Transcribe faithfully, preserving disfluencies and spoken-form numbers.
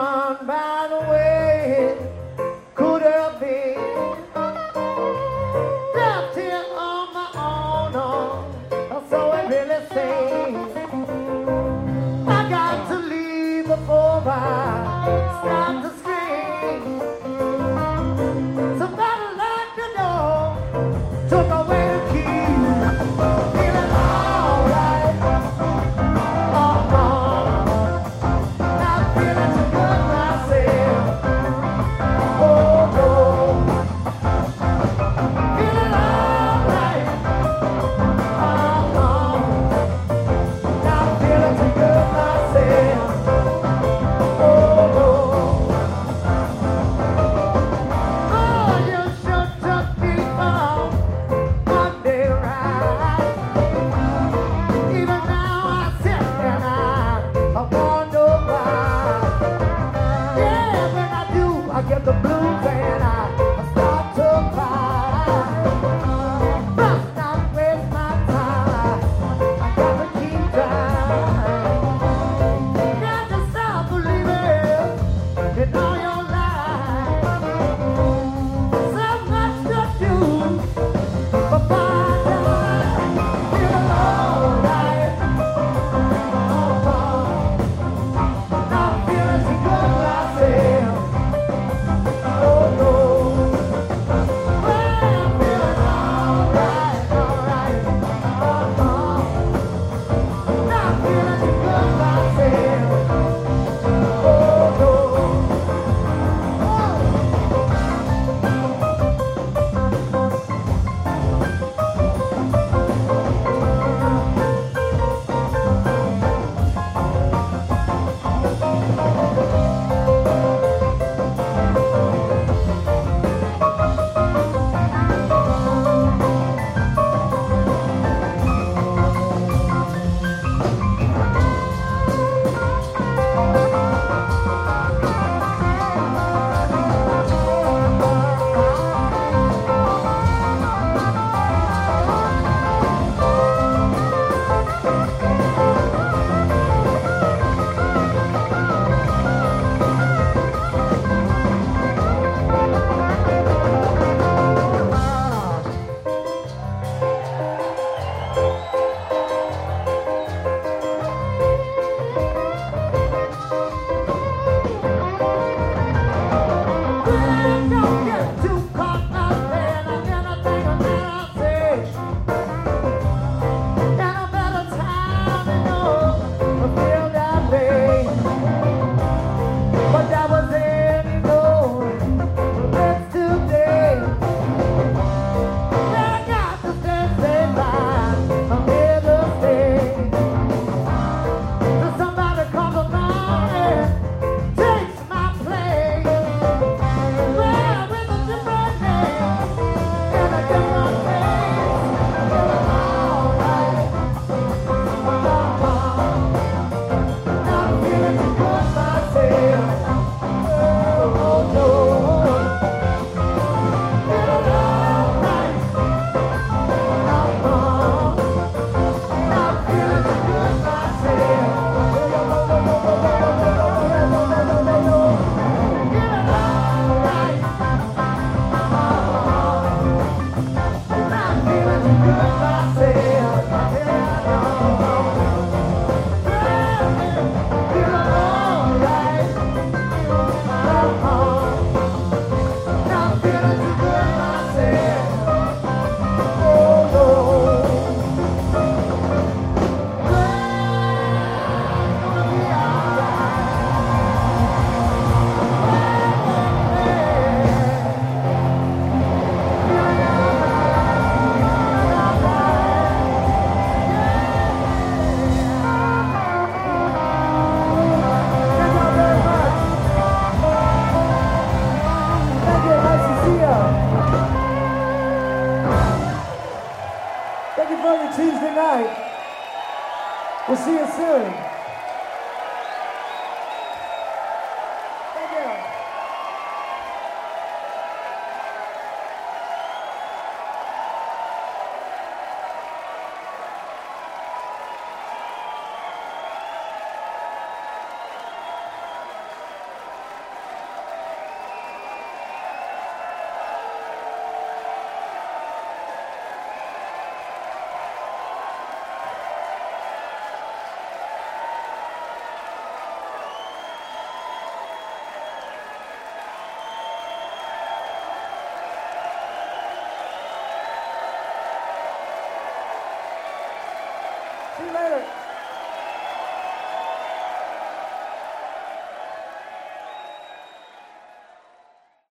gone by the way it could have been. Left here on my own, oh, so it really seems. I got to leave before I start to scream. Somebody locked the door, took away the key. Feeling alright, oh, oh. Not feeling too good myself. Oh, no. Feeling alright, oh, oh. Not feeling too good myself. Oh, no. Oh, you sure took me for one day ride. Even now I sit and I, I wonder why. Yeah, when I do, I get the blues and I, I start to cry. Must not waste my time. I got to keep trying. Got to stop believing in all your lies. So much to do, but by the time I feel alright. Not feeling too good myself. Oh no. Well, I'm feeling alright, alright. Uh-huh. Not feeling too good myself. Oh no. Don't get too caught up in anything that I say. Got a better time, you know, I feel that way. But that was then, you know, that's today. I got to stand, stay by, I'm here to stay. Till somebody comes along and takes my place. Well, with a different name and a different face, feeling alright. Not feeling too good myself. Oh no. Feeling alright. Uh-huh. Not feeling too good myself. Feeling alright. Not feeling too good myself. Yeah, no. Feeling alright. Uh-huh. Not feeling too good myself. Oh, no. Gonna be Thank you very much. Thank you. Nice to see you. Thank you for your Tuesday night. We'll see you soon. Thank you. See you later.